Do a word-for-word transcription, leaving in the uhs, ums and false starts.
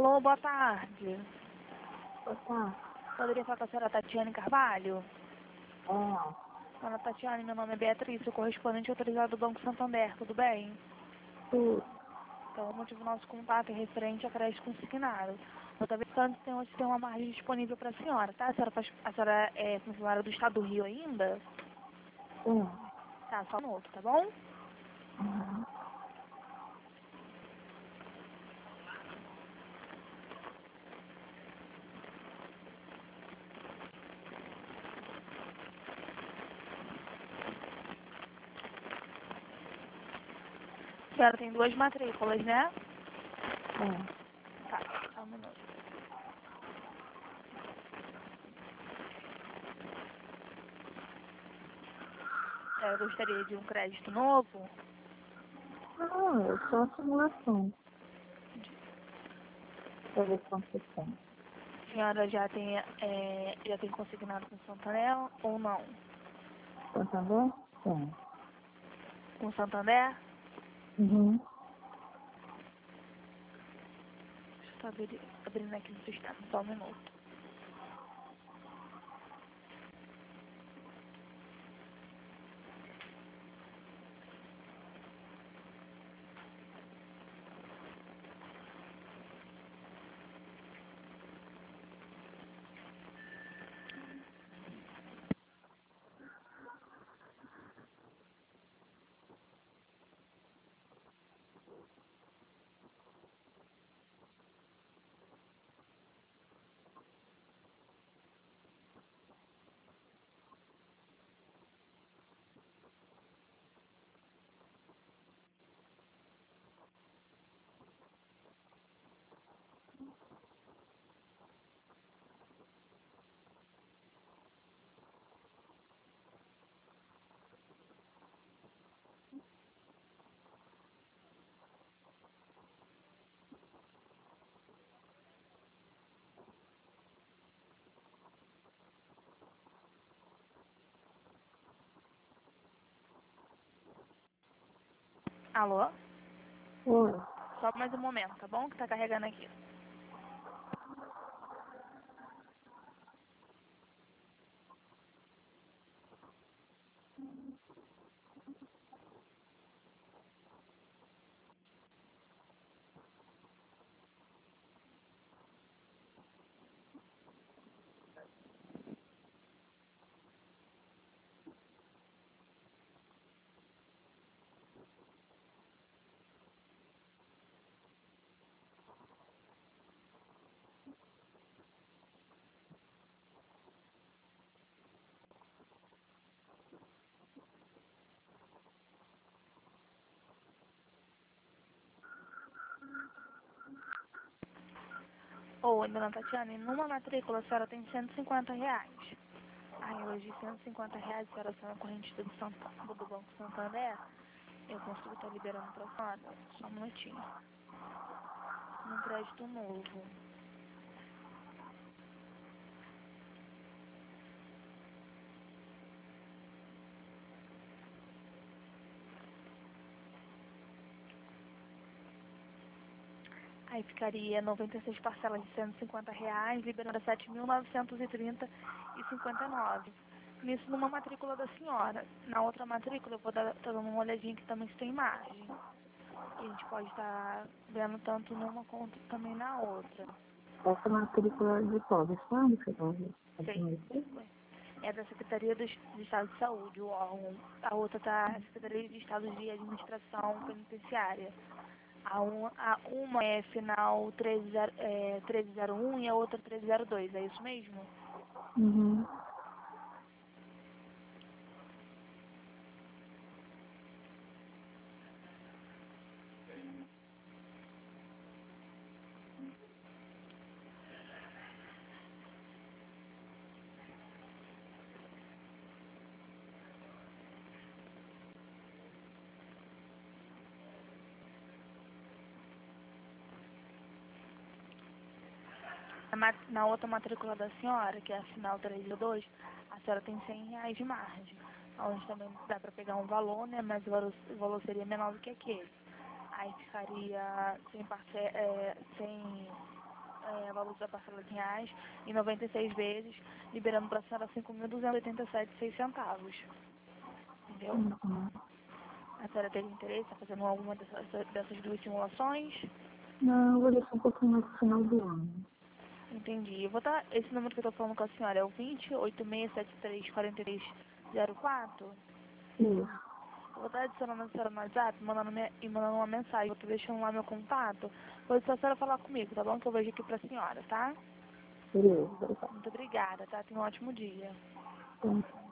Alô, boa tarde. Boa tarde. Poderia falar com a senhora Tatiane Carvalho? É, Dona Tatiane, meu nome é Beatriz, sou correspondente autorizado do Banco Santander, tudo bem? tudo. Então, o motivo do nosso contato é referente a crédito consignado. Eu estou verificando se tem, se tem uma margem disponível para a senhora, tá? A senhora, faz, a senhora é funcionária do Estado do Rio ainda? Sim. Tá, só um minuto, tá bom? Uhum. A senhora tem duas matrículas, né? É. Tá, só um minuto. É, eu gostaria de um crédito novo. Não, eu sou a simulação. Para ver quanto você tem. A senhora já tem, é, já tem consignado com o Santander ou não? Santander? Sim. Com o Santander? Uhum. Deixa eu só abrir, abrindo aqui no sistema, só um minuto. Alô? Oi. Só mais um momento, tá bom? Que tá carregando aqui. Oi, dona Tatiane, numa matrícula a senhora tem cento e cinquenta reais. Aí hoje cento e cinquenta reais, a senhora sendo corrente do, Santa, do Banco Santander, eu consigo estar liberando pra senhora. Só um minutinho. Num crédito novo. Aí ficaria noventa e seis parcelas de cento e cinquenta reais, liberando sete mil novecentos e trinta e cinquenta e nove. Nisso numa matrícula da senhora. Na outra matrícula eu vou dar, tô dando uma olhadinha que também se tem margem. E a gente pode estar vendo tanto numa quanto também na outra. Essa matrícula de qual? Do Estado, que eu vi? Sim. É da Secretaria do, de Estado de Saúde, o órgão. A outra tá na Secretaria de Estado de Administração Penitenciária. A, um, a uma é final treze zero, é, treze zero um e a outra treze zero dois, é isso mesmo? Uhum. Na, ma- na outra matrícula da senhora, que é a final treze zero dois, a senhora tem cem reais de margem. Onde também dá para pegar um valor, né? Mas o valor, o valor seria menor do que aquele. Aí ficaria sem, parce é, sem é, valor da parcela de reais em noventa e seis vezes, liberando para a senhora cinco mil duzentos e oitenta e sete e seis centavos. Entendeu? Uhum. A senhora teve interesse em fazendo alguma dessas, dessas duas simulações? Não, eu vou deixar um pouquinho mais no final do ano. Entendi. Eu vou dar esse número que eu estou falando com a senhora, é o vinte, oitenta e seis, setenta e três, quarenta e três, zero quatro? Isso. Eu vou estar adicionando a senhora no WhatsApp mandando minha, e mandando uma mensagem. Eu tô deixando lá meu contato. Depois só a senhora falar comigo, tá bom? Que eu vejo aqui pra senhora, tá? Beleza, obrigada. Muito obrigada, tá? Tenha um ótimo dia. Então,